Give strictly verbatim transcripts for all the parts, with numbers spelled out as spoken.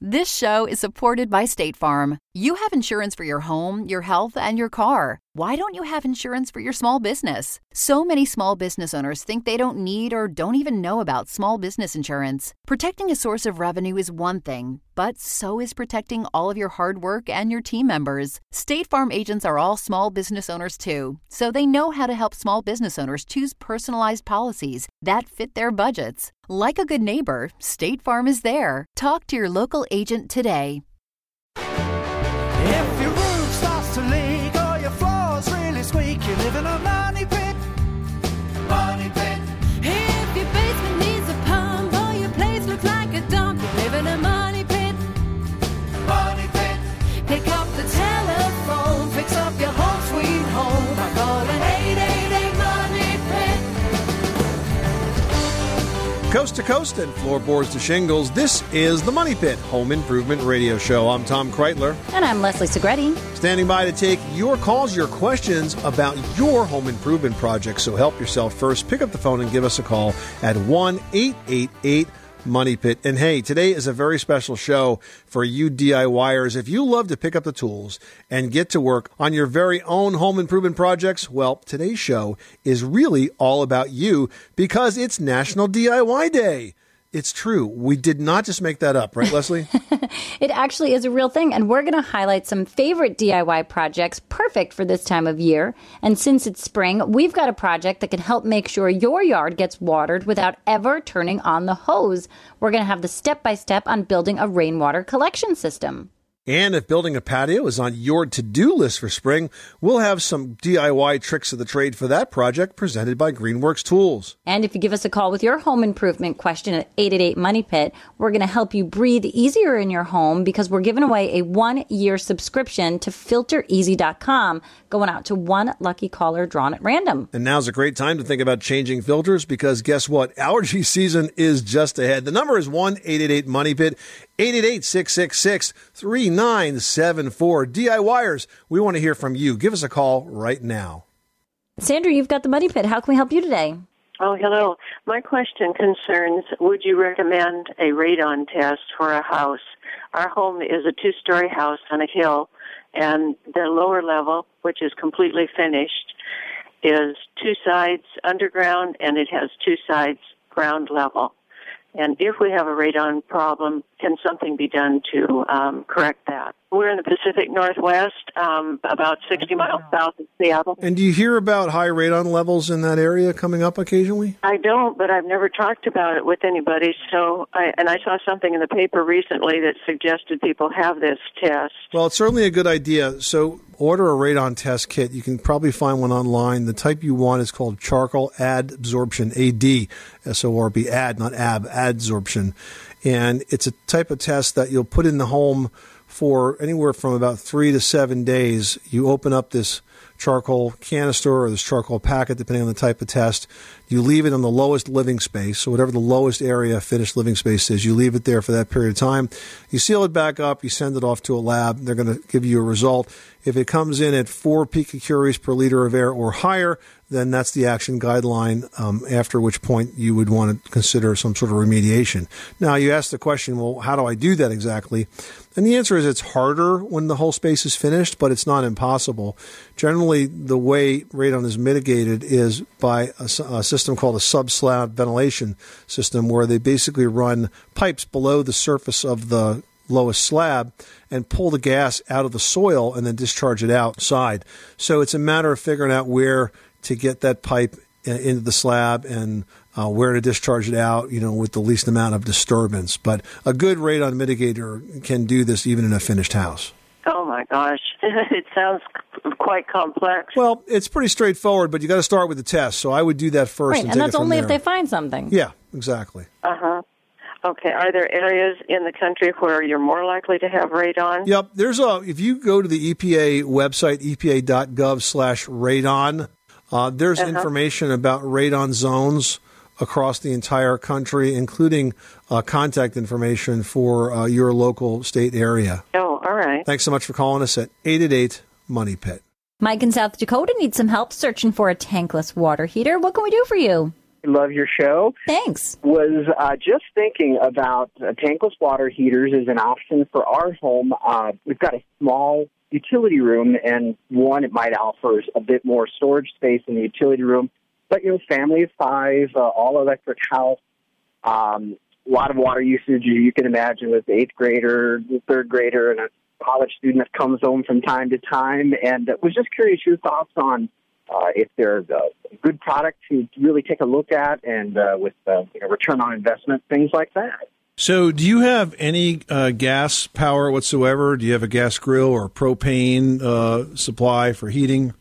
This show is supported by State Farm. You have insurance for your home, your health, and your car. Why don't you have insurance for your small business? So many small business owners think they don't need or don't even know about small business insurance. Protecting a source of revenue is one thing, but so is protecting all of your hard work and your team members. State Farm agents are all small business owners too, so they know how to help small business owners choose personalized policies that fit their budgets. Like a good neighbor, State Farm is there. Talk to your local agent today. If your roof starts to leak or your floor's really squeak, you live in a money pit. Money pit. If your basement needs a pump or your place looks like a dump, you live in a money pit. Money pit. Pick up the telephone, fix up your home sweet home by calling eight eight eight money pit. Coast to coast and floorboards to shingles, this is the Money Pit Home Improvement Radio Show. I'm Tom Kreitler. And I'm Leslie Segretti. Standing by to take your calls, your questions about your home improvement project. So help yourself first. Pick up the phone and give us a call at one eight eight eight Money Pit. And hey, today is a very special show for you DIYers. If you love to pick up the tools and get to work on your very own home improvement projects, well, today's show is really all about you because it's National D I Y Day. It's true. We did not just make that up, right, Leslie? It actually is a real thing, and we're going to highlight some favorite D I Y projects perfect for this time of year. And since it's spring, we've got a project that can help make sure your yard gets watered without ever turning on the hose. We're going to have the step-by-step on building a rainwater collection system. And if building a patio is on your to-do list for spring, we'll have some D I Y tricks of the trade for that project presented by Greenworks Tools. And if you give us a call with your home improvement question at eight eight eight Money Pit, we're going to help you breathe easier in your home because we're giving away a one-year subscription to filter easy dot com, going out to one lucky caller drawn at random. And now's a great time to think about changing filters because guess what? Allergy season is just ahead. The number is one eight eight eight Money Pit, eight eight eight, six six six, three nine seven four. DIYers, we want to hear from you. Give us a call right now. Sandra, you've got the Money Pit. How can we help you today? Oh, hello. My question concerns, would you recommend a radon test for a house? Our home is a two-story house on a hill, and the lower level, which is completely finished, is two sides underground, and it has two sides ground level. And if we have a radon problem, can something be done to um, correct that? We're in the Pacific Northwest, um, about sixty miles south of Seattle. And do you hear about high radon levels in that area coming up occasionally? I don't, but I've never talked about it with anybody. So, I, and I saw something in the paper recently that suggested people have this test. Well, it's certainly a good idea. So order a radon test kit. You can probably find one online. The type you want is called charcoal adsorption, A D S O R B, ad, not ab, adsorption. And it's a type of test that you'll put in the home for anywhere from about three to seven days. You open up this charcoal canister or this charcoal packet, depending on the type of test. You leave it on the lowest living space, so whatever the lowest area finished living space is, you leave it there for that period of time. You seal it back up, you send it off to a lab. They're going to give you a result. If it comes in at four picocuries per liter of air or higher, then that's the action guideline, um, after which point you would want to consider some sort of remediation. Now, you ask the question, well, how do I do that exactly? And the answer is it's harder when the whole space is finished, but it's not impossible. Generally, the way radon is mitigated is by a, a system called a sub-slab ventilation system, where they basically run pipes below the surface of the lowest slab and pull the gas out of the soil and then discharge it outside. So it's a matter of figuring out where to get that pipe into the slab and uh, where to discharge it out, you know, with the least amount of disturbance. But a good radon mitigator can do this even in a finished house. Oh, my gosh. It sounds quite complex. Well, it's pretty straightforward, but you got to start with the test. So I would do that first. Right, and, and take that's it from only there. if they find something. Yeah, exactly. Uh-huh. Okay. Are there areas in the country where you're more likely to have radon? Yep. There's a, if you go to the E P A website, E P A dot gov slash radon, uh, there's uh-huh. information about radon zones across the entire country, including uh, contact information for uh, your local state area. Oh, all right. Thanks so much for calling us at eight eight eight Money Pit. Mike in South Dakota needs some help searching for a tankless water heater. What can we do for you? Love your show. Thanks. Was uh, just thinking about uh, tankless water heaters as an option for our home. Uh, we've got a small utility room, and one, it might offer a bit more storage space in the utility room. But, you know, family of five, uh, all-electric house, um, a lot of water usage, you can imagine, with the eighth grader, the third grader, and a college student that comes home from time to time. And uh, was just curious your thoughts on Uh, if they're a good product to really take a look at, and uh, with uh, you know, return on investment, things like that. So do you have any uh, gas power whatsoever? Do you have a gas grill or propane uh, supply for heating?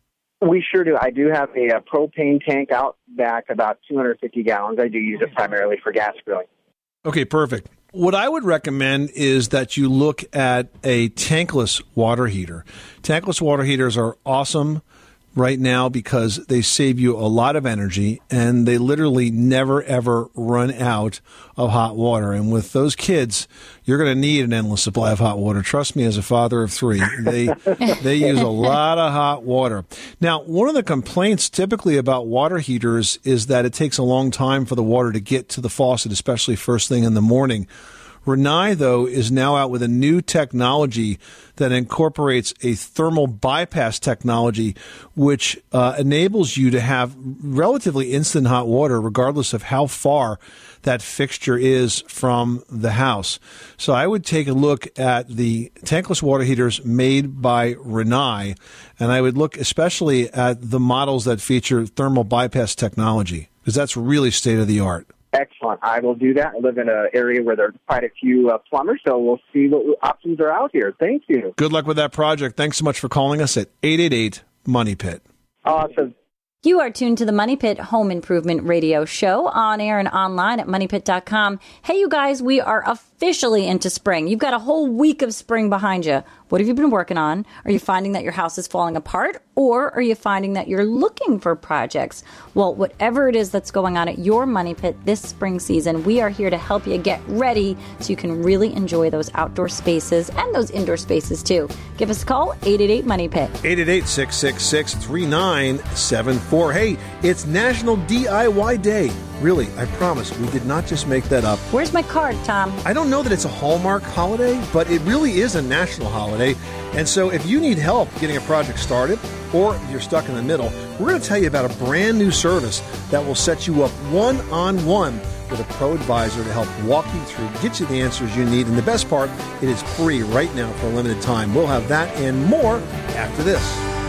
We sure do. I do have a, a propane tank out back, about two hundred fifty gallons. I do use it primarily for gas grilling. Okay, perfect. What I would recommend is that you look at a tankless water heater. Tankless water heaters are awesome right now because they save you a lot of energy, and they literally never, ever run out of hot water. And with those kids, you're going to need an endless supply of hot water. Trust me, as a father of three, they they use a lot of hot water. Now, one of the complaints typically about water heaters is that it takes a long time for the water to get to the faucet, especially first thing in the morning. Rinnai, though, is now out with a new technology that incorporates a thermal bypass technology, which uh, enables you to have relatively instant hot water regardless of how far that fixture is from the house. So I would take a look at the tankless water heaters made by Rinnai, and I would look especially at the models that feature thermal bypass technology, because that's really state-of-the-art. Excellent. I will do that. I live in an area where there are quite a few uh, plumbers, so we'll see what options are out here. Thank you. Good luck with that project. Thanks so much for calling us at eight eight eight, money pit. Awesome. You are tuned to the Money Pit Home Improvement Radio Show, on air and online at money pit dot com. Hey, you guys, we are officially into spring. You've got a whole week of spring behind you. What have you been working on? Are you finding that your house is falling apart, or are you finding that you're looking for projects? Well, whatever it is that's going on at your Money Pit this spring season, we are here to help you get ready so you can really enjoy those outdoor spaces and those indoor spaces too. Give us a call, eight eight eight, money pit. eight eight eight, six six six, three nine seven four. Hey, it's National D I Y Day. Really, I promise, we did not just make that up. Where's my card, Tom? I don't know that it's a Hallmark holiday, but it really is a national holiday. And so if you need help getting a project started, or if you're stuck in the middle, we're going to tell you about a brand new service that will set you up one-on-one with a pro advisor to help walk you through, get you the answers you need. And the best part, it is free right now for a limited time. We'll have that and more after this.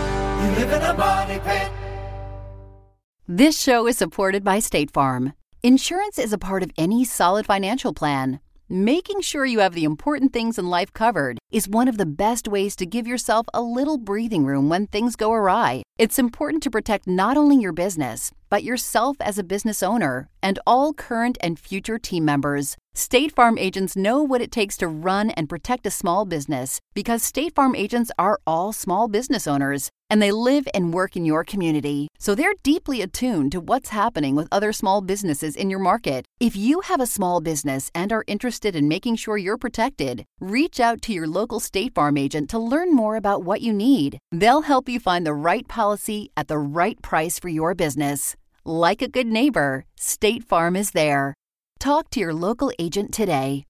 You live in a money pit. This show is supported by State Farm. Insurance is a part of any solid financial plan. Making sure you have the important things in life covered is one of the best ways to give yourself a little breathing room when things go awry. It's important to protect not only your business, but yourself as a business owner and all current and future team members. State Farm agents know what it takes to run and protect a small business because State Farm agents are all small business owners and they live and work in your community. So they're deeply attuned to what's happening with other small businesses in your market. If you have a small business and are interested in making sure you're protected, reach out to your local State Farm agent to learn more about what you need. They'll help you find the right policy at the right price for your business. Like a good neighbor, State Farm is there. Talk to your local agent today.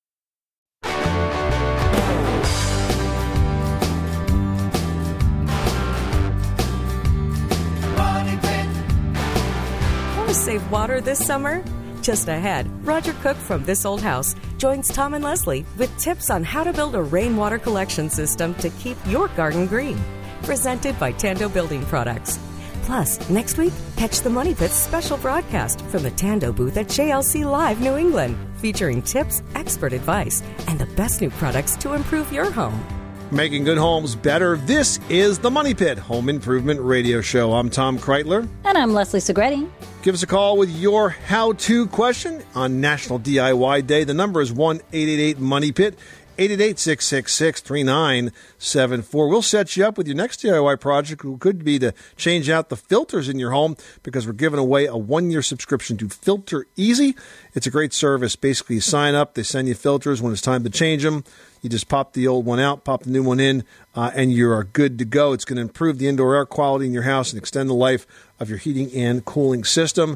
Want to save water this summer? Just ahead, Roger Cook from This Old House joins Tom and Leslie with tips on how to build a rainwater collection system to keep your garden green. Presented by Tando Building Products. Plus, next week, catch the Money Pit's special broadcast from the Tando booth at J L C Live New England, featuring tips, expert advice, and the best new products to improve your home. Making good homes better. This is the Money Pit Home Improvement Radio Show. I'm Tom Kreitler. And I'm Leslie Segretti. Give us a call with your how-to question on National D I Y Day. The number is one eight eight eight, money pit. eight eight eight, six six six, three nine seven four. We'll set you up with your next D I Y project. It could be to change out the filters in your home because we're giving away a one-year subscription to Filter Easy. It's a great service. Basically, you sign up, they send you filters. When it's time to change them, you just pop the old one out, pop the new one in, uh, and you are good to go. It's going to improve the indoor air quality in your house and extend the life of your heating and cooling system.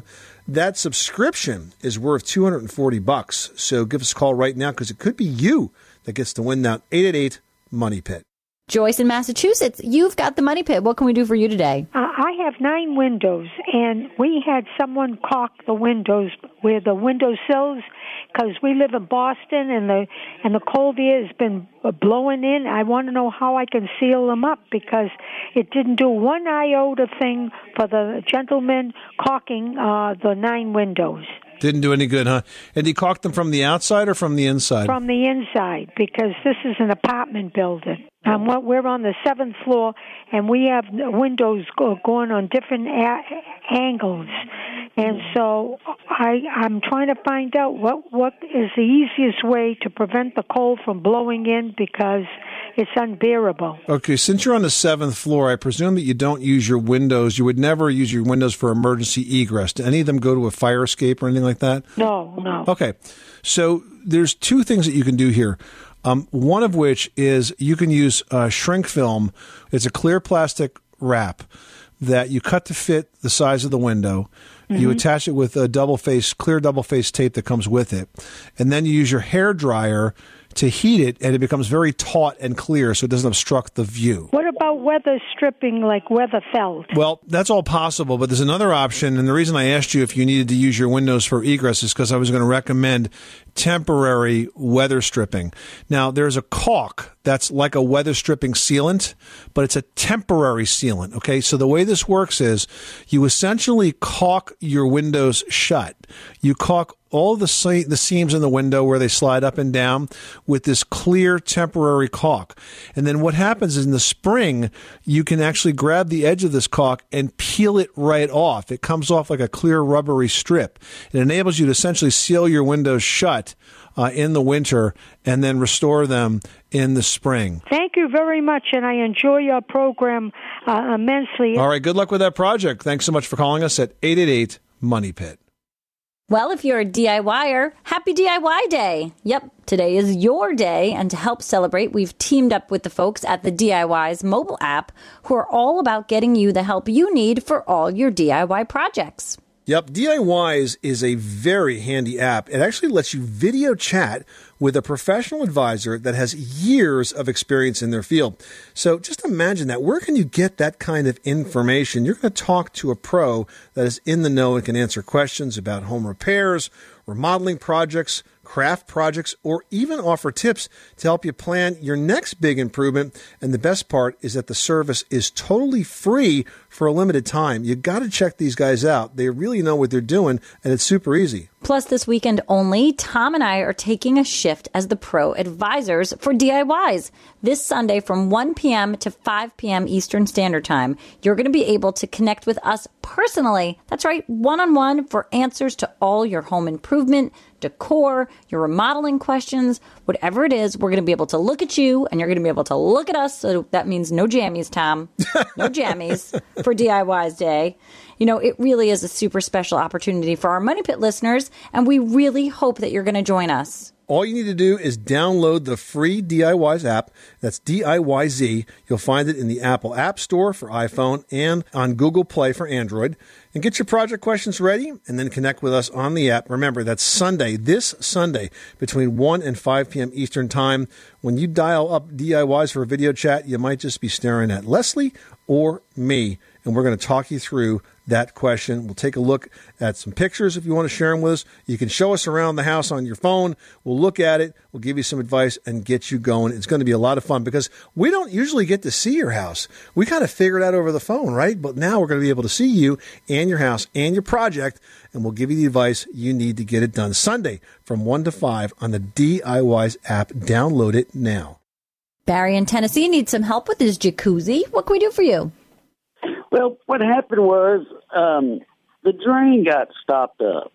That subscription is worth two hundred forty bucks. So give us a call right now because it could be you that gets to win that eight eight eight Money Pit. Joyce in Massachusetts, you've got the Money Pit. What can we do for you today? Uh, I have nine windows, and we had someone caulk the windows where the window sills, because we live in Boston, and the and the cold air has been blowing in. I want to know how I can seal them up, because it didn't do one iota thing for the gentleman caulking uh, the nine windows. Didn't do any good, huh? And he caulked them from the outside or from the inside? From the inside, because this is an apartment building. Um, we're on the seventh floor, and we have windows go, going on different a- angles. And so I, I'm trying to find out what, what is the easiest way to prevent the cold from blowing in, because it's unbearable. Okay, since you're on the seventh floor, I presume that you don't use your windows. You would never use your windows for emergency egress. Do any of them go to a fire escape or anything like that? No, no. Okay, so there's two things that you can do here. Um, one of which is you can use uh, shrink film. It's a clear plastic wrap that you cut to fit the size of the window. Mm-hmm. You attach it with a double face, clear double face tape that comes with it. And then you use your hair dryer to heat it, and it becomes very taut and clear so it doesn't obstruct the view. What about weather stripping, like weather felt? Well, that's all possible, but there's another option, and the reason I asked you if you needed to use your windows for egress is because I was going to recommend temporary weather stripping. Now, there's a caulk that's like a weather stripping sealant, but it's a temporary sealant, okay? So the way this works is you essentially caulk your windows shut. You caulk all the se- the seams in the window where they slide up and down with this clear temporary caulk. And then what happens is in the spring, you can actually grab the edge of this caulk and peel it right off. It comes off like a clear rubbery strip. It enables you to essentially seal your windows shut uh, in the winter and then restore them in the spring. Thank you very much, and I enjoy your program uh, immensely. All right, good luck with that project. Thanks so much for calling us at eight eight eight Money Pit. Well, if you're a DIYer, happy D I Y day. Yep, today is your day, and to help celebrate, we've teamed up with the folks at the D I Y's mobile app who are all about getting you the help you need for all your D I Y projects. Yep, DIYs is a very handy app. It actually lets you video chat with a professional advisor that has years of experience in their field. So just imagine that. Where can you get that kind of information? You're going to talk to a pro that is in the know and can answer questions about home repairs, remodeling projects, craft projects, or even offer tips to help you plan your next big improvement. And the best part is that the service is totally free for a limited time. You got to check these guys out. They really know what they're doing, and it's super easy. Plus, this weekend only, Tom and I are taking a shift as the pro advisors for D I Ys. This Sunday from one p.m. to five p.m. Eastern Standard Time, you're going to be able to connect with us personally. That's right, one-on-one for answers to all your home improvement, decor, your remodeling questions, whatever it is. We're going to be able to look at you, and you're going to be able to look at us. So that means no jammies, Tom. No jammies for D I Ys Day. You know, it really is a super special opportunity for our Money Pit listeners, and we really hope that you're going to join us. All you need to do is download the free DIYz app. That's D I Y Z. You'll find it in the Apple App Store for iPhone and on Google Play for Android. And get your project questions ready and then connect with us on the app. Remember, that's Sunday, this Sunday, between one and five p.m. Eastern Time. When you dial up D I Ys for a video chat, you might just be staring at Leslie or me, and we're going to talk you through that question. We'll take a look at some pictures if you want to share them with us. You can show us around the house on your phone. We'll look at it. We'll give you some advice and get you going. It's going to be a lot of fun because we don't usually get to see your house. We kind of figure it out over the phone, right? But now we're going to be able to see you and your house and your project, and we'll give you the advice you need to get it done. Sunday from one to five on the DIYz app. Download it now. Barry in Tennessee needs some help with his jacuzzi. What can we do for you? Well, what happened was um, the drain got stopped up.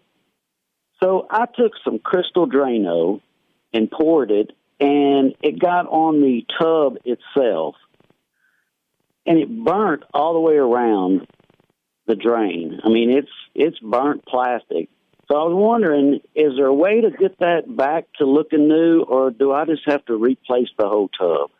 So I took some Crystal Drano and poured it, and it got on the tub itself, and it burnt all the way around the drain. I mean, it's it's burnt plastic. So I was wondering, is there a way to get that back to looking new, or do I just have to replace the whole tub?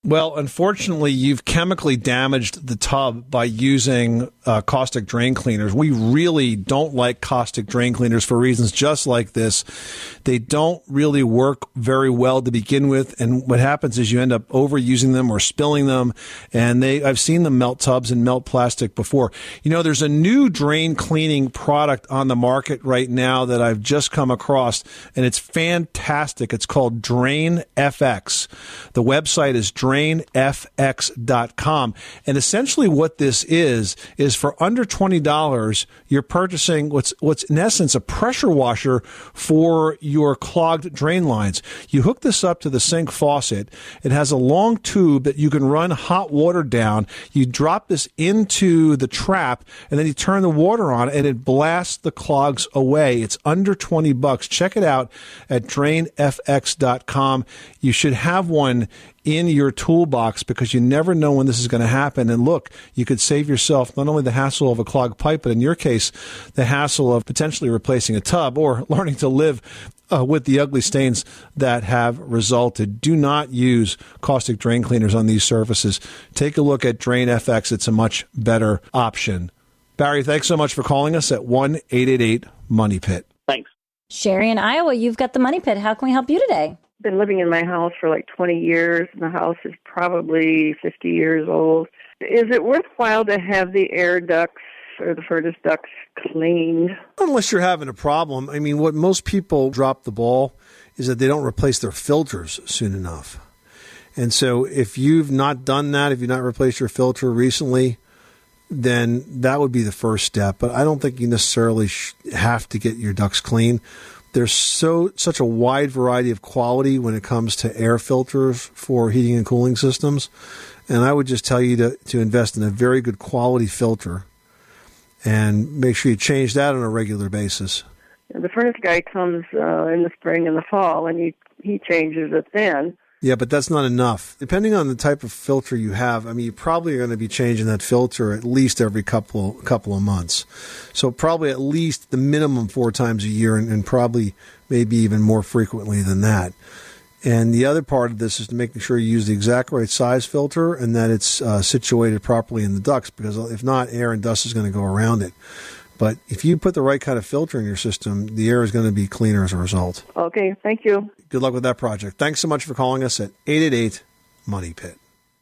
Well, unfortunately, you've chemically damaged the tub by using uh, caustic drain cleaners. We really don't like caustic drain cleaners for reasons just like this. They don't really work very well to begin with, and what happens is you end up overusing them or spilling them, and they I've seen them melt tubs and melt plastic before. You know, there's a new drain cleaning product on the market right now that I've just come across, and it's fantastic. It's called Drain F X. The website is drain f x dot com. And essentially what this is, is for under twenty dollars, you're purchasing what's, what's in essence a pressure washer for your clogged drain lines. You hook this up to the sink faucet. It has a long tube that you can run hot water down. You drop this into the trap, and then you turn the water on, and it blasts the clogs away. It's under twenty bucks. Check it out at drain f x dot com. You should have one in your toolbox because you never know when this is going to happen. And look, you could save yourself not only the hassle of a clogged pipe, but in your case, the hassle of potentially replacing a tub or learning to live uh, with the ugly stains that have resulted. Do not use caustic drain cleaners on these surfaces. Take a look at Drain F X. It's a much better option. Barry, thanks so much for calling us at one eight eight eight money pit. Thanks. Sherry in Iowa, you've got the Money Pit. How can we help you today? Been living in my house for like twenty years, and the house is probably fifty years old. Is it worthwhile to have the air ducts or the furnace ducts cleaned? Unless you're having a problem. I mean, what most people drop the ball is that they don't replace their filters soon enough. And so if you've not done that, if you've not replaced your filter recently, then that would be the first step. But I don't think you necessarily sh- have to get your ducts clean. There's so such a wide variety of quality when it comes to air filters for heating and cooling systems. And I would just tell you to, to invest in a very good quality filter and make sure you change that on a regular basis. The furnace guy comes uh, in the spring and the fall, and he, he changes it then. Yeah, but that's not enough. Depending on the type of filter you have, I mean, you probably are going to be changing that filter at least every couple couple of months. So probably at least the minimum four times a year, and, and probably maybe even more frequently than that. And the other part of this is to making sure you use the exact right size filter and that it's uh, situated properly in the ducts, because if not, air and dust is going to go around it. But if you put the right kind of filter in your system, the air is going to be cleaner as a result. Okay, thank you. Good luck with that project. Thanks so much for calling us at eight eight eight money pit.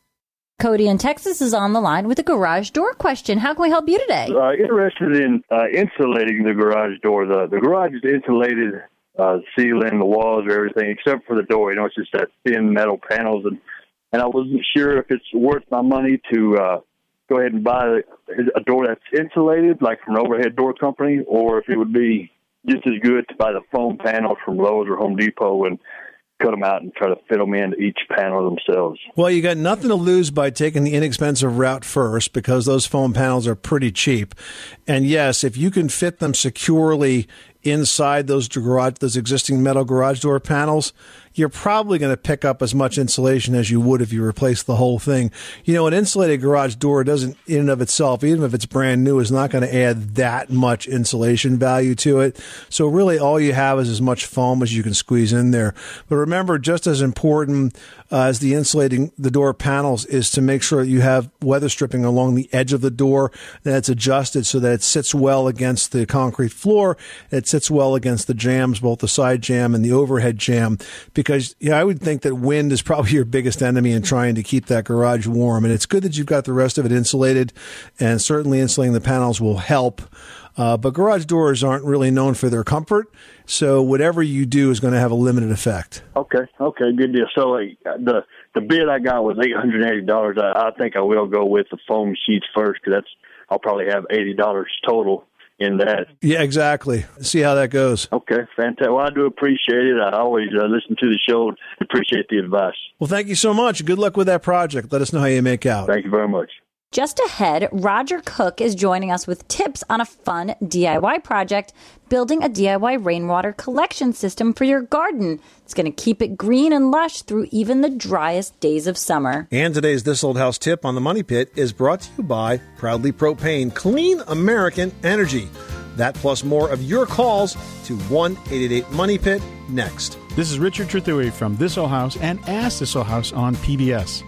Cody in Texas is on the line with a garage door question. How can we help you today? Uh, interested in uh, insulating the garage door. The, the garage is insulated, uh, ceiling, the walls, or everything, except for the door. You know, it's just that thin metal panels. And, and I wasn't sure if it's worth my money to uh, go ahead and buy a door that's insulated, like from an overhead door company, or if it would be just as good to buy the foam panels from Lowe's or Home Depot and cut them out and try to fit them into each panel themselves. Well, you got nothing to lose by taking the inexpensive route first, because those foam panels are pretty cheap. And yes, if you can fit them securely inside those garage, those existing metal garage door panels, you're probably going to pick up as much insulation as you would if you replaced the whole thing. You know, an insulated garage door doesn't, in and of itself, even if it's brand new, is not going to add that much insulation value to it. So really all you have is as much foam as you can squeeze in there. But remember, just as important uh, as the insulating the door panels is to make sure that you have weather stripping along the edge of the door, that it's adjusted so that it sits well against the concrete floor, it sits well against the jambs, both the side jamb and the overhead jamb. Because yeah, I would think that wind is probably your biggest enemy in trying to keep that garage warm. And it's good that you've got the rest of it insulated, and certainly insulating the panels will help. Uh, but garage doors aren't really known for their comfort, so whatever you do is going to have a limited effect. Okay, okay, good deal. So uh, the the bid I got was eight hundred eighty dollars. I, I think I will go with the foam sheets first, because that's I'll probably have eighty dollars total in that. Yeah, exactly. See how that goes. Okay, fantastic. Well, I do appreciate it. I always uh, listen to the show and appreciate the advice. Well, thank you so much. Good luck with that project. Let us know how you make out. Thank you very much. Just ahead, Roger Cook is joining us with tips on a fun D I Y project, building a D I Y rainwater collection system for your garden. It's going to keep it green and lush through even the driest days of summer. And today's This Old House tip on the Money Pit is brought to you by Proudly Propane, clean American energy. That plus more of your calls to one eight eight eight money pit next. This is Richard Trethewey from This Old House and Ask This Old House on P B S.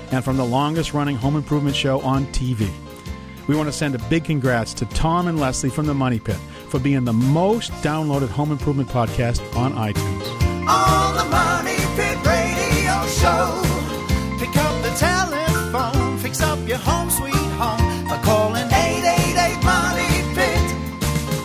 and from the longest-running home improvement show on T V. We want to send a big congrats to Tom and Leslie from the Money Pit for being the most downloaded home improvement podcast on iTunes. On the Money Pit Radio Show. Pick up the telephone, fix up your home sweet home by calling eight eight eight, money pit.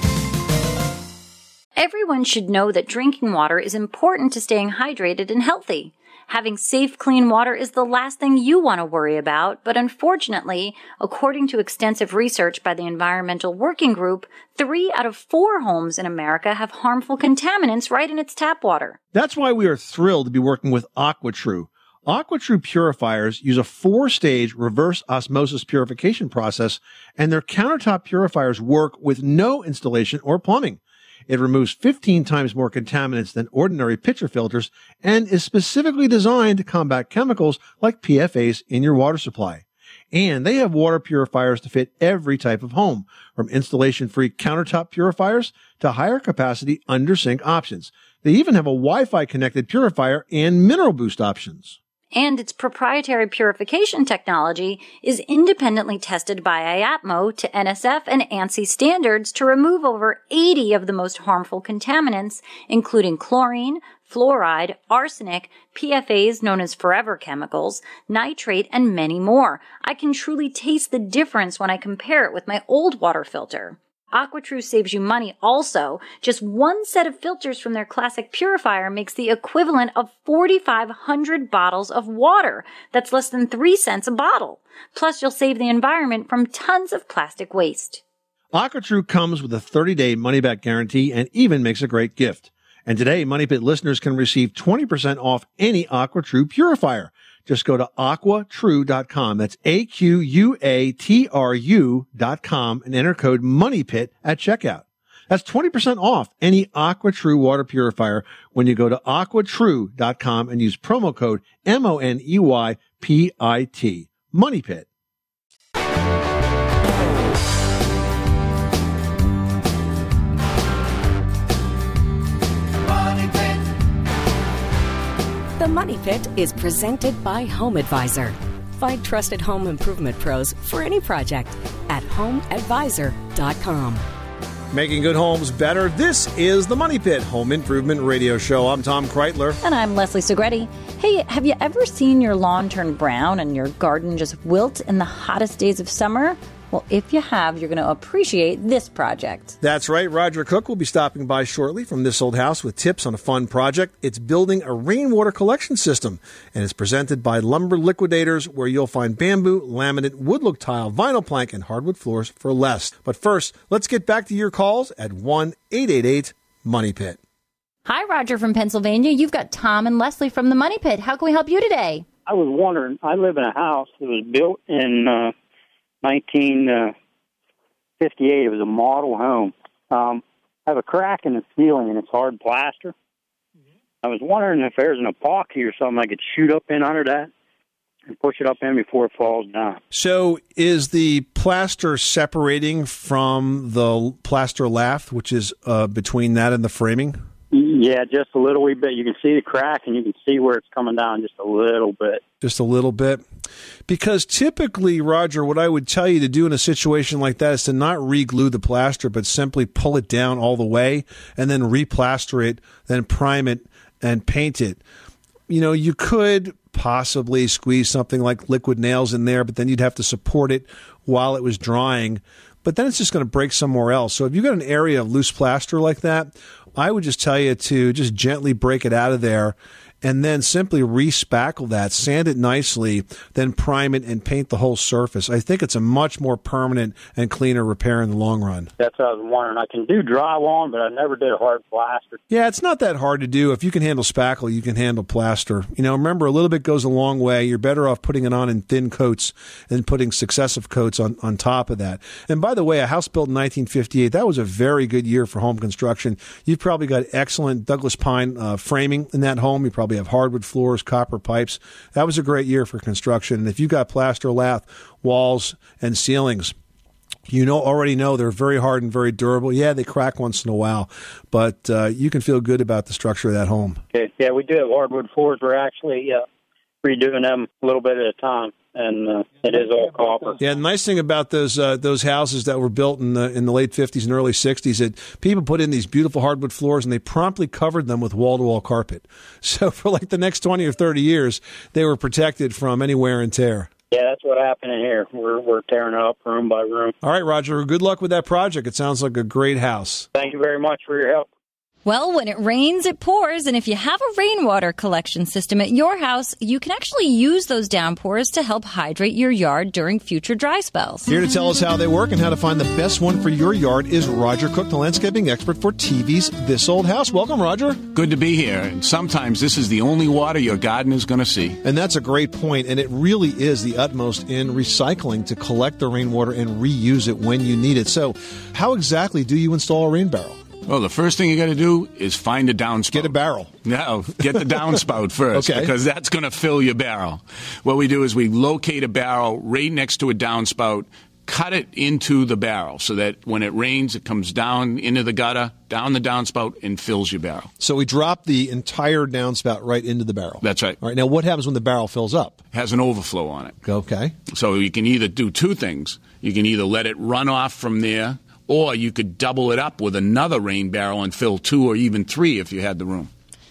Everyone should know that drinking water is important to staying hydrated and healthy. Having safe, clean water is the last thing you want to worry about, but unfortunately, according to extensive research by the Environmental Working Group, three out of four homes in America have harmful contaminants right in its tap water. That's why we are thrilled to be working with AquaTrue. AquaTrue purifiers use a four-stage reverse osmosis purification process, and their countertop purifiers work with no installation or plumbing. It removes fifteen times more contaminants than ordinary pitcher filters and is specifically designed to combat chemicals like P F As in your water supply. And they have water purifiers to fit every type of home, from installation-free countertop purifiers to higher capacity under-sink options. They even have a Wi-Fi connected purifier and mineral boost options. And its proprietary purification technology is independently tested by I A T M O to N S F and ANSI standards to remove over eighty of the most harmful contaminants, including chlorine, fluoride, arsenic, P F As known as forever chemicals, nitrate, and many more. I can truly taste the difference when I compare it with my old water filter. AquaTrue saves you money also. Just one set of filters from their classic purifier makes the equivalent of forty-five hundred bottles of water. That's less than three cents a bottle. Plus, you'll save the environment from tons of plastic waste. AquaTrue comes with a thirty-day money-back guarantee and even makes a great gift. And today, Money Pit listeners can receive twenty percent off any AquaTrue purifier. Just go to aqua true dot com. That's A Q U A T R U dot com and enter code MONEYPIT at checkout. That's twenty percent off any AquaTrue water purifier when you go to aqua true dot com and use promo code M O N E Y P I T. MONEYPIT. The Money Pit is presented by Home Advisor. Find trusted home improvement pros for any project at home advisor dot com. Making good homes better. This is the Money Pit Home Improvement Radio Show. I'm Tom Kreitler. And I'm Leslie Segretti. Hey, have you ever seen your lawn turn brown and your garden just wilt in the hottest days of summer? Well, if you have, you're going to appreciate this project. That's right. Roger Cook will be stopping by shortly from This Old House with tips on a fun project. It's building a rainwater collection system, and it's presented by Lumber Liquidators, where you'll find bamboo, laminate, wood look tile, vinyl plank, and hardwood floors for less. But first, let's get back to your calls at one eight eight eight, MONEY PIT. Hi, Roger from Pennsylvania. You've got Tom and Leslie from the Money Pit. How can we help you today? I was wondering, I live in a house that was built in uh, nineteen fifty-eight. It was a model home. Um, I have a crack in the ceiling, and it's hard plaster. Mm-hmm. I was wondering if there's an epoxy or something I could shoot up in under that and push it up in before it falls down. So is the plaster separating from the plaster lath, which is uh, between that and the framing? Yeah, just a little wee bit. You can see the crack, and you can see where it's coming down just a little bit. Just a little bit? Because typically, Roger, what I would tell you to do in a situation like that is to not re-glue the plaster, but simply pull it down all the way and then replaster it, then prime it and paint it. You know, you could possibly squeeze something like liquid nails in there, but then you'd have to support it while it was drying. But then it's just going to break somewhere else. So if you've got an area of loose plaster like that, I would just tell you to just gently break it out of there and then simply re-spackle that, sand it nicely, then prime it and paint the whole surface. I think it's a much more permanent and cleaner repair in the long run. That's what I was wondering. I can do drywall, but I never did a hard plaster. Yeah, it's not that hard to do. If you can handle spackle, you can handle plaster. You know, remember, a little bit goes a long way. You're better off putting it on in thin coats than putting successive coats on, on top of that. And by the way, a house built in nineteen fifty-eight, that was a very good year for home construction. You've probably got excellent Douglas pine uh, framing in that home. You probably have hardwood floors, copper pipes. That was a great year for construction. And if you've got plaster, lath, walls, and ceilings, you know already know they're very hard and very durable. Yeah, they crack once in a while, but uh, you can feel good about the structure of that home. Okay. Yeah, we do have hardwood floors. We're actually uh, redoing them a little bit at a time. And uh, it is all copper. Yeah, the nice thing about those uh, those houses that were built in the in the late fifties and early sixties, that people put in these beautiful hardwood floors and they promptly covered them with wall to wall carpet. So for like the next twenty or thirty years, they were protected from any wear and tear. Yeah, that's what happened in here. We're we're tearing it up room by room. All right, Roger. Good luck with that project. It sounds like a great house. Thank you very much for your help. Well, when it rains, it pours, and if you have a rainwater collection system at your house, you can actually use those downpours to help hydrate your yard during future dry spells. Here to tell us how they work and how to find the best one for your yard is Roger Cook, the landscaping expert for T V's This Old House. Welcome, Roger. Good to be here. And sometimes this is the only water your garden is going to see. And that's a great point, and it really is the utmost in recycling to collect the rainwater and reuse it when you need it. So how exactly do you install a rain barrel? Well, the first thing you got to do is find a downspout. Get a barrel. No, get the downspout first, okay. Because that's going to fill your barrel. What we do is we locate a barrel right next to a downspout, cut it into the barrel so that when it rains, it comes down into the gutter, down the downspout, and fills your barrel. So we drop the entire downspout right into the barrel. That's right. All right. Now, what happens when the barrel fills up? It has an overflow on it. Okay. So you can either do two things. You can either let it run off from there, or you could double it up with another rain barrel and fill two or even three if you had the room.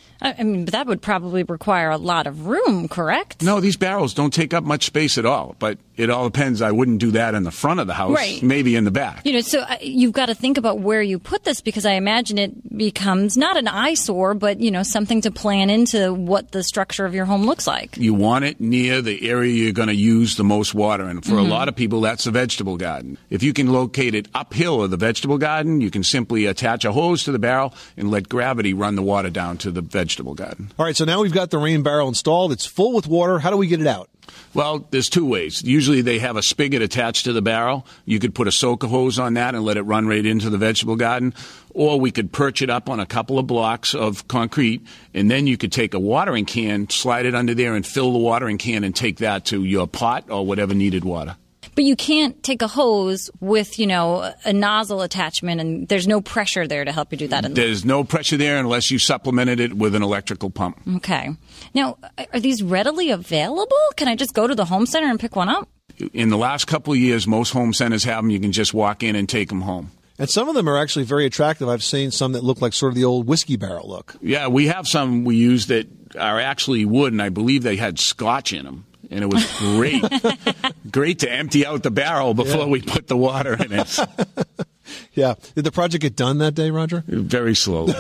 I mean, but that would probably require a lot of room, correct? No, these barrels don't take up much space at all, but it all depends. I wouldn't do that in the front of the house, right. Maybe in the back. You know, so uh, you've got to think about where you put this, because I imagine it becomes not an eyesore, but, you know, something to plan into what the structure of your home looks like. You want it near the area you're going to use the most water, and for Mm-hmm. a lot of people, that's a vegetable garden. If you can locate it uphill of the vegetable garden, you can simply attach a hose to the barrel and let gravity run the water down to the vegetable garden. All right, so now we've got the rain barrel installed. It's full with water. How do we get it out? Well, there's two ways. Usually they have a spigot attached to the barrel. You could put a soaker hose on that and let it run right into the vegetable garden. Or we could perch it up on a couple of blocks of concrete, and then you could take a watering can, slide it under there, and fill the watering can and take that to your pot or whatever needed water. But you can't take a hose with, you know, a nozzle attachment, and there's no pressure there to help you do that. In There's no pressure there unless you supplemented it with an electrical pump. Okay. Now, are these readily available? Can I just go to the home center and pick one up? In the last couple of years, most home centers have them. You can just walk in and take them home. And some of them are actually very attractive. I've seen some that look like sort of the old whiskey barrel look. Yeah, we have some we use that are actually wood, and I believe they had scotch in them. And it was great. Great to empty out the barrel before yeah. we put the water in it. Yeah. Did the project get done that day, Roger? Very slowly.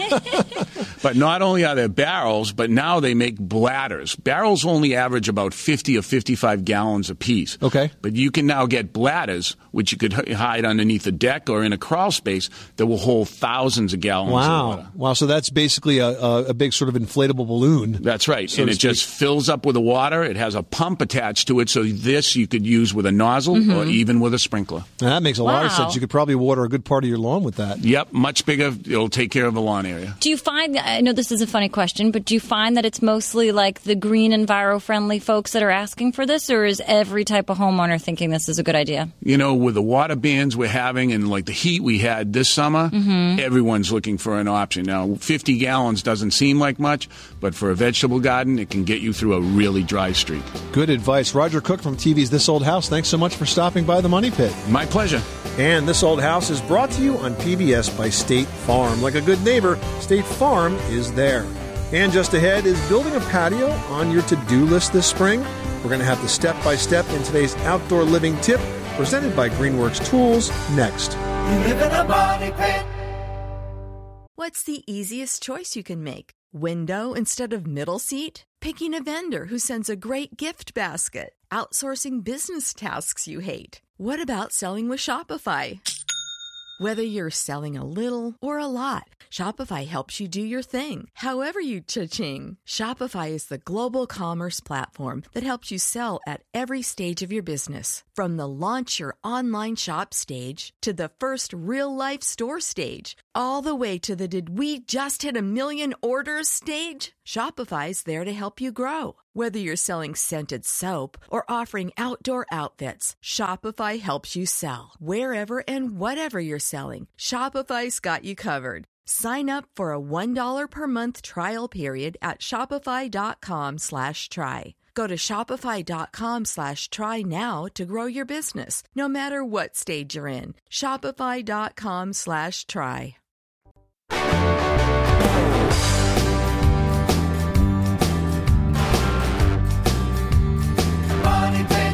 But not only are there barrels, but now they make bladders. Barrels only average about fifty or fifty-five gallons apiece. Okay. But you can now get bladders, which you could h- hide underneath a deck or in a crawl space, that will hold thousands of gallons wow. of water. Wow. So that's basically a, a, a big sort of inflatable balloon. That's right. So and it just fills up with the water. It has a pump attached to it, so this you could use with a nozzle Mm-hmm. or even with a sprinkler. Now, that makes a lot of Wow. sense. You could probably water a good part of your lawn with that. Yep, much bigger. It'll take care of the lawn area. Do you find, I know this is a funny question, but do you find that it's mostly like the green, enviro-friendly folks that are asking for this, or is every type of homeowner thinking this is a good idea? You know, with the water bans we're having and like the heat we had this summer, Mm-hmm. everyone's looking for an option. Now, fifty gallons doesn't seem like much, but for a vegetable garden, it can get you through a really dry streak. Good advice. Roger Cook from T V's This Old House. Thanks so much for stopping by the Money Pit. My pleasure. And This Old House is brought to you on P B S by State Farm. Like a good neighbor, State Farm is there. And just ahead is building a patio on your to-do list this spring. We're going to have the step-by-step in today's outdoor living tip presented by Greenworks Tools next. You live in a Money Pit. What's the easiest choice you can make? Window instead of middle seat? Picking a vendor who sends a great gift basket? Outsourcing business tasks you hate? What about selling with Shopify? Whether you're selling a little or a lot, Shopify helps you do your thing, however you cha-ching. Shopify is the global commerce platform that helps you sell at every stage of your business. From the launch your online shop stage to the first real-life store stage, all the way to the did we just hit a million orders stage. Shopify's there to help you grow. Whether you're selling scented soap or offering outdoor outfits, Shopify helps you sell. Wherever and whatever you're selling, Shopify's got you covered. Sign up for a one dollar per month trial period at shopify.com slash try. Go to shopify.com slash try now to grow your business, no matter what stage you're in. Shopify.com slash try. Money Pit.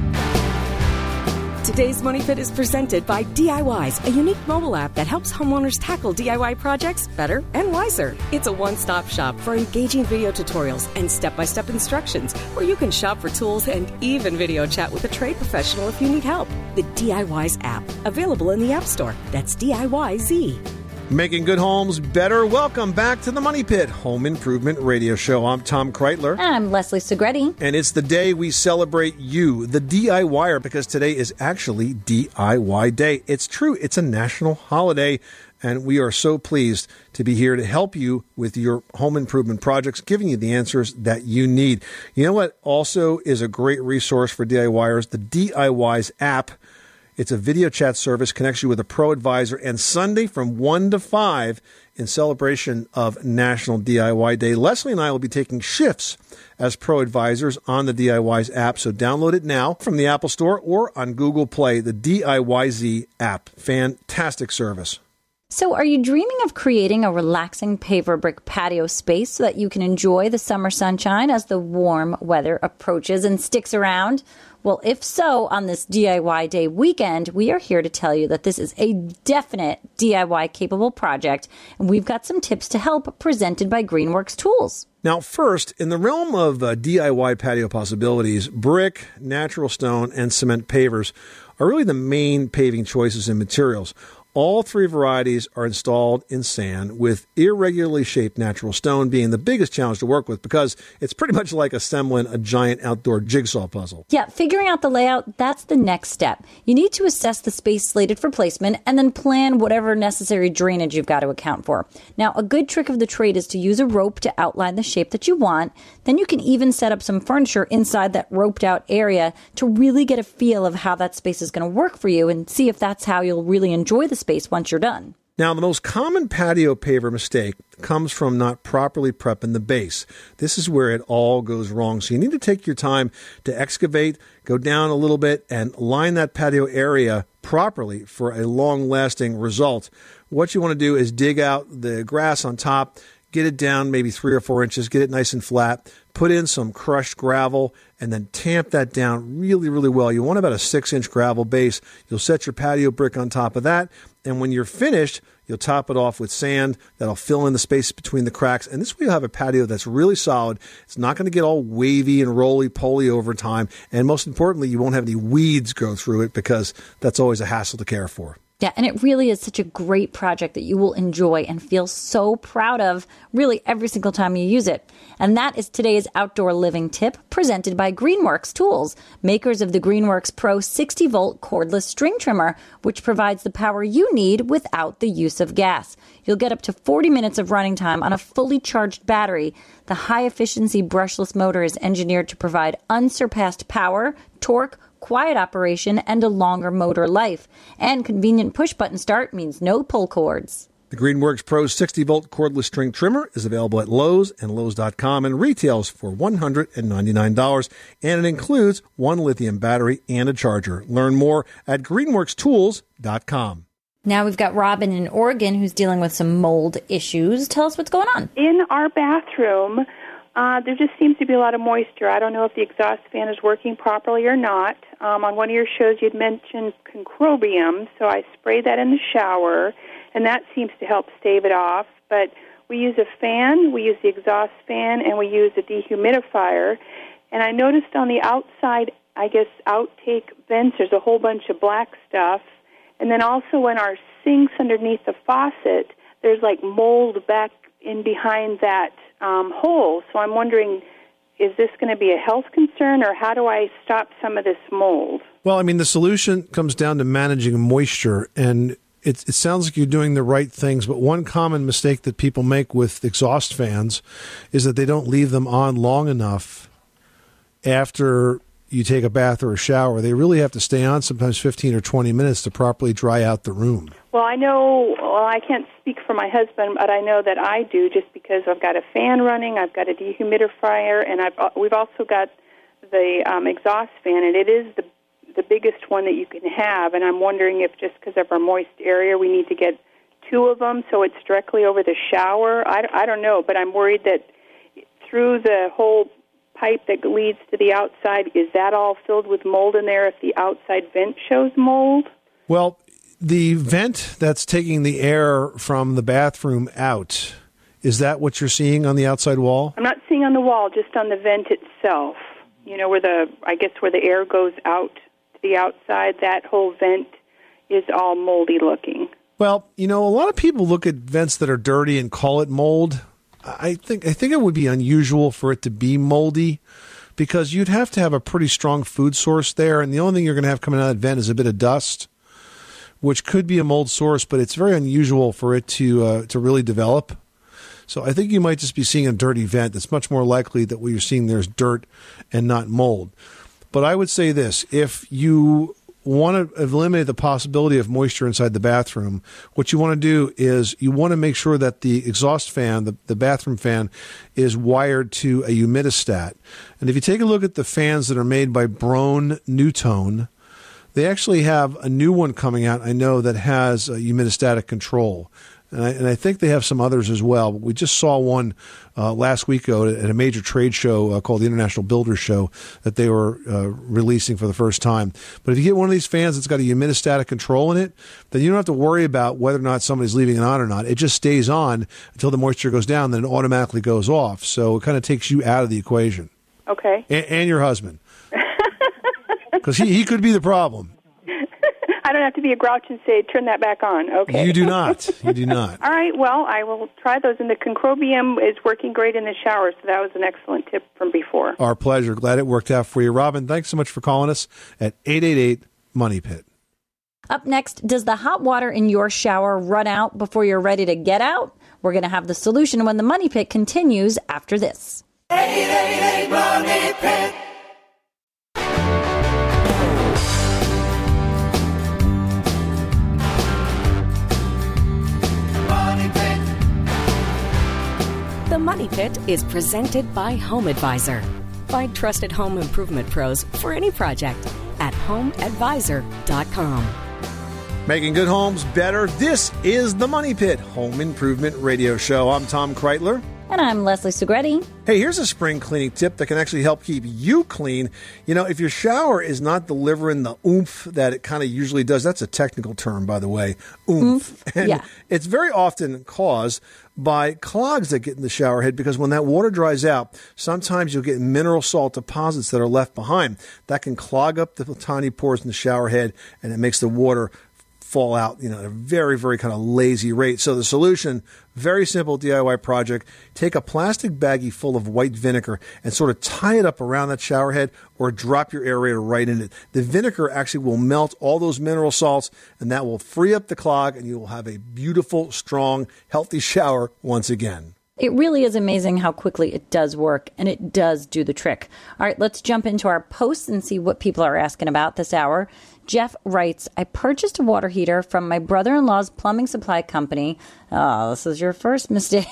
Today's Money Pit is presented by D I Ys, a unique mobile app that helps homeowners tackle D I Y projects better and wiser. It's a one-stop shop for engaging video tutorials and step-by-step instructions where you can shop for tools and even video chat with a trade professional if you need help. The D I Ys app, available in the App Store. That's D I Y Z. Making good homes better. Welcome back to the Money Pit Home Improvement Radio Show. I'm Tom Kreitler. And I'm Leslie Segretti. And it's the day we celebrate you, the DIYer, because today is actually D I Y Day. It's true. It's a national holiday, and we are so pleased to be here to help you with your home improvement projects, giving you the answers that you need. You know what also is a great resource for DIYers? The D I Ys app. It's a video chat service, connects you with a pro advisor, and Sunday from one to five in celebration of National D I Y Day, Leslie and I will be taking shifts as pro advisors on the D I Ys app. So download it now from the Apple Store or on Google Play, the D I Y Z app. Fantastic service. So are you dreaming of creating a relaxing paver brick patio space so that you can enjoy the summer sunshine as the warm weather approaches and sticks around? Well, if so, on this D I Y Day weekend, we are here to tell you that this is a definite D I Y-capable project, and we've got some tips to help presented by Greenworks Tools. Now, first, in the realm of uh, D I Y patio possibilities, brick, natural stone, and cement pavers are really the main paving choices and materials. All three varieties are installed in sand, with irregularly shaped natural stone being the biggest challenge to work with because it's pretty much like assembling a giant outdoor jigsaw puzzle. Yeah, figuring out the layout, that's the next step. You need to assess the space slated for placement and then plan whatever necessary drainage you've got to account for. Now, a good trick of the trade is to use a rope to outline the shape that you want. Then you can even set up some furniture inside that roped out area to really get a feel of how that space is going to work for you and see if that's how you'll really enjoy the space once you're done. Now, the most common patio paver mistake comes from not properly prepping the base. This is where it all goes wrong. So you need to take your time to excavate, go down a little bit, and line that patio area properly for a long-lasting result. What you want to do is dig out the grass on top, get it down maybe three or four inches, get it nice and flat, put in some crushed gravel, and then tamp that down really, really well. You want about a six-inch gravel base. You'll set your patio brick on top of that, and when you're finished, you'll top it off with sand that'll fill in the space between the cracks, and this way you'll have a patio that's really solid. It's not going to get all wavy and roly-poly over time, and most importantly, you won't have any weeds grow through it because that's always a hassle to care for. Yeah, and it really is such a great project that you will enjoy and feel so proud of really every single time you use it. And that is today's outdoor living tip presented by Greenworks Tools, makers of the Greenworks Pro sixty volt cordless string trimmer, which provides the power you need without the use of gas. You'll get up to forty minutes of running time on a fully charged battery. The high-efficiency brushless motor is engineered to provide unsurpassed power, torque, quiet operation, and a longer motor life. And convenient push-button start means no pull cords. The Greenworks Pro sixty volt cordless string trimmer is available at Lowe's and Lowe's dot com and retails for one hundred ninety-nine dollars, and it includes one lithium battery and a charger. Learn more at greenworks tools dot com. Now we've got Robin in Oregon who's dealing with some mold issues. Tell us what's going on. In our bathroom, uh, there just seems to be a lot of moisture. I don't know if the exhaust fan is working properly or not. Um, on one of your shows, you'd mentioned concrobium, so I sprayed that in the shower, and that seems to help stave it off. But we use a fan, we use the exhaust fan, and we use a dehumidifier. And I noticed on the outside, I guess, outtake vents, there's a whole bunch of black stuff. And then also in our sinks underneath the faucet, there's like mold back in behind that um, hole. So I'm wondering, is this going to be a health concern, or how do I stop some of this mold? Well, I mean, the solution comes down to managing moisture, and it, it sounds like you're doing the right things, but one common mistake that people make with exhaust fans is that they don't leave them on long enough after you take a bath or a shower, they really have to stay on sometimes fifteen or twenty minutes to properly dry out the room. Well, I know, well, I can't speak for my husband, but I know that I do just because I've got a fan running, I've got a dehumidifier, and I've we've also got the um, exhaust fan, and it is the the biggest one that you can have, and I'm wondering if just because of our moist area, we need to get two of them so it's directly over the shower. I, I don't know, but I'm worried that through the whole pipe that leads to the outside, is that all filled with mold in there if the outside vent shows mold? Well, the vent that's taking the air from the bathroom out, is that what you're seeing on the outside wall? I'm not seeing on the wall, just on the vent itself. You know, where the, I guess where the air goes out to the outside, that whole vent is all moldy looking. Well, you know, a lot of people look at vents that are dirty and call it mold. I think I think it would be unusual for it to be moldy because you'd have to have a pretty strong food source there, and the only thing you're going to have coming out of that vent is a bit of dust, which could be a mold source, but it's very unusual for it to uh, to really develop. So I think you might just be seeing a dirty vent. It's much more likely that what you're seeing there is dirt and not mold. But I would say this, if you want to eliminate the possibility of moisture inside the bathroom, what you want to do is you want to make sure that the exhaust fan, the, the bathroom fan, is wired to a humidistat. And if you take a look at the fans that are made by Broan Newtone, they actually have a new one coming out, I know, that has a humidistatic control. And I, and I think they have some others as well. We just saw one uh, last week ago at a major trade show uh, called the International Builders Show that they were uh, releasing for the first time. But if you get one of these fans that's got a humidistatic control in it, then you don't have to worry about whether or not somebody's leaving it on or not. It just stays on until the moisture goes down, then it automatically goes off. So it kind of takes you out of the equation. Okay. And, and your husband. Because he, he could be the problem. I don't have to be a grouch and say, turn that back on. Okay. You do not. You do not. All right. Well, I will try those. And the concrobium is working great in the shower, so that was an excellent tip from before. Our pleasure. Glad it worked out for you. Robin, thanks so much for calling us at eight eight eight, MONEY PIT. Up next, does the hot water in your shower run out before you're ready to get out? We're going to have the solution when the Money Pit continues after this. eight eight eight, MONEY PIT. The Money Pit is presented by Home Advisor. Find trusted home improvement pros for any project at home advisor dot com. Making good homes better. This is the Money Pit Home Improvement Radio Show. I'm Tom Kreitler. And I'm Leslie Segretti. Hey, here's a spring cleaning tip that can actually help keep you clean. You know, if your shower is not delivering the oomph that it kind of usually does, that's a technical term, by the way, oomph. Oomph, and yeah. It's very often caused by clogs that get in the shower head because when that water dries out, sometimes you'll get mineral salt deposits that are left behind. That can clog up the tiny pores in the shower head, and it makes the water fall out, you know, at a very, very kind of lazy rate. So the solution, very simple D I Y project. Take a plastic baggie full of white vinegar and sort of tie it up around that shower head or drop your aerator right in it. The vinegar actually will melt all those mineral salts, and that will free up the clog, and you will have a beautiful, strong, healthy shower once again. It really is amazing how quickly it does work, and it does do the trick. All right, let's jump into our posts and see what people are asking about this hour. Jeff writes, I purchased a water heater from my brother-in-law's plumbing supply company. Oh, this is your first mistake.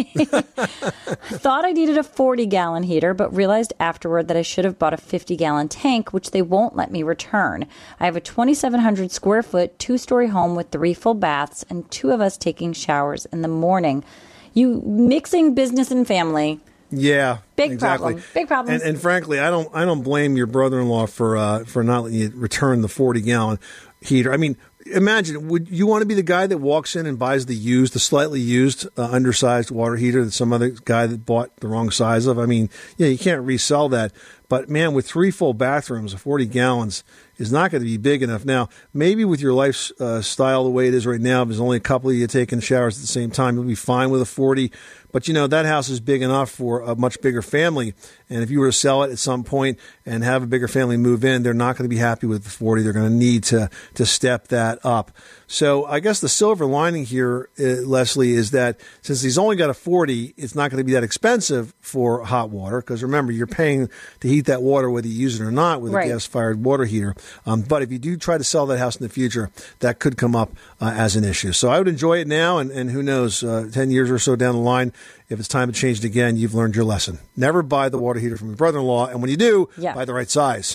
Thought I needed a forty-gallon heater, but realized afterward that I should have bought a fifty-gallon tank, which they won't let me return. I have a twenty-seven hundred square foot, two-story home with three full baths and two of us taking showers in the morning. You mixing business and family. Yeah, big exactly. problem. Big problem. And, and frankly, I don't, I don't blame your brother-in-law for, uh, for not letting you return the forty-gallon heater. I mean, imagine, would you want to be the guy that walks in and buys the used, the slightly used, uh, undersized water heater that some other guy that bought the wrong size of? I mean, yeah, you can't resell that. But man, with three full bathrooms, forty gallons, is not going to be big enough. Now, maybe with your lifestyle uh, the way it is right now, if there's only a couple of you taking showers at the same time, you'll be fine with a forty. But, you know, that house is big enough for a much bigger family. And if you were to sell it at some point and have a bigger family move in, they're not going to be happy with the forty. They're going to need to to step that up. So I guess the silver lining here, uh, Leslie, is that since he's only got a forty, it's not going to be that expensive for hot water. Because remember, you're paying to heat that water whether you use it or not with right. a gas-fired water heater. Um, but if you do try to sell that house in the future, that could come up uh, as an issue. So I would enjoy it now, and, and who knows, uh, ten years or so down the line, if it's time to change it again, you've learned your lesson. Never buy the water heater from your brother-in-law, and when you do, yeah. buy the right size.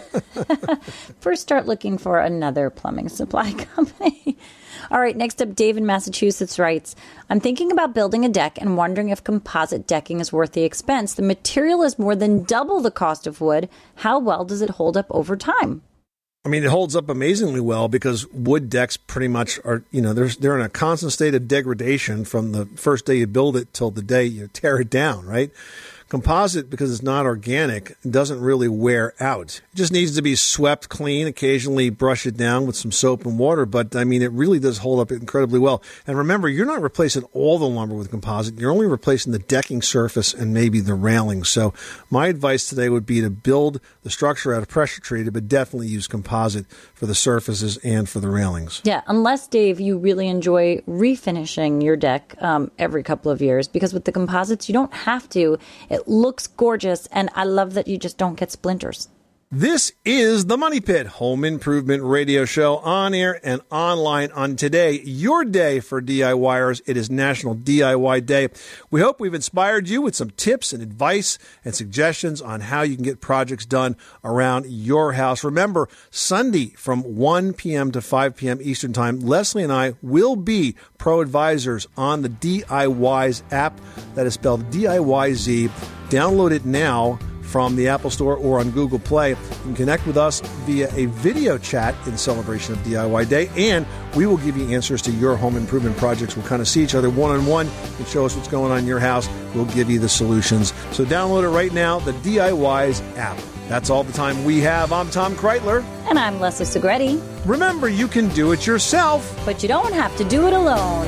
First, start looking for another plumbing supply company. All right, next up, Dave in Massachusetts writes, I'm thinking about building a deck and wondering if composite decking is worth the expense. The material is more than double the cost of wood. How well does it hold up over time? I mean, it holds up amazingly well because wood decks pretty much are, you know, they're, they're in a constant state of degradation from the first day you build it till the day you tear it down, right? Composite, because it's not organic, doesn't really wear out. It just needs to be swept clean, occasionally brush it down with some soap and water, but I mean, it really does hold up incredibly well. And remember, you're not replacing all the lumber with composite. You're only replacing the decking surface and maybe the railing. So my advice today would be to build the structure out of pressure treated, but definitely use composite for the surfaces and for the railings. Yeah, unless, Dave, you really enjoy refinishing your deck um, every couple of years, because with the composites, you don't have to. It looks gorgeous, and I love that you just don't get splinters. This is the Money Pit Home Improvement Radio Show, on air and online on today, your day for DIYers. It is National D I Y Day. We hope we've inspired you with some tips and advice and suggestions on how you can get projects done around your house. Remember, Sunday from one p.m. to five p.m. Eastern Time, Leslie and I will be pro advisors on the D I Yz app. That is spelled D I Y Z. Download it now from the Apple Store or on Google Play. You can connect with us via a video chat in celebration of D I Y Day, and we will give you answers to your home improvement projects. We'll kind of see each other one-on-one and show us what's going on in your house. We'll give you the solutions. So download it right now, the D I Yz app. That's all the time we have. I'm Tom Kreitler. And I'm Leslie Segretti. Remember, you can do it yourself, but you don't have to do it alone.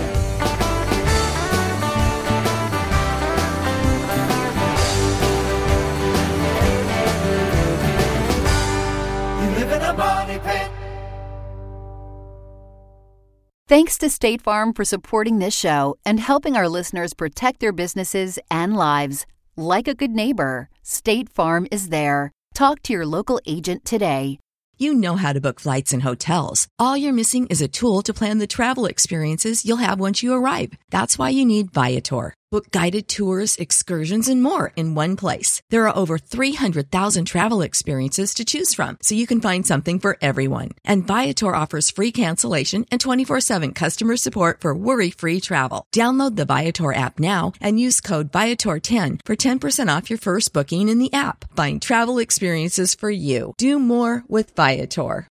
Thanks to State Farm for supporting this show and helping our listeners protect their businesses and lives. Like a good neighbor, State Farm is there. Talk to your local agent today. You know how to book flights and hotels. All you're missing is a tool to plan the travel experiences you'll have once you arrive. That's why you need Viator. Book guided tours, excursions, and more in one place. There are over three hundred thousand travel experiences to choose from, so you can find something for everyone. And Viator offers free cancellation and twenty-four seven customer support for worry-free travel. Download the Viator app now and use code Viator ten for ten percent off your first booking in the app. Find travel experiences for you. Do more with Viator.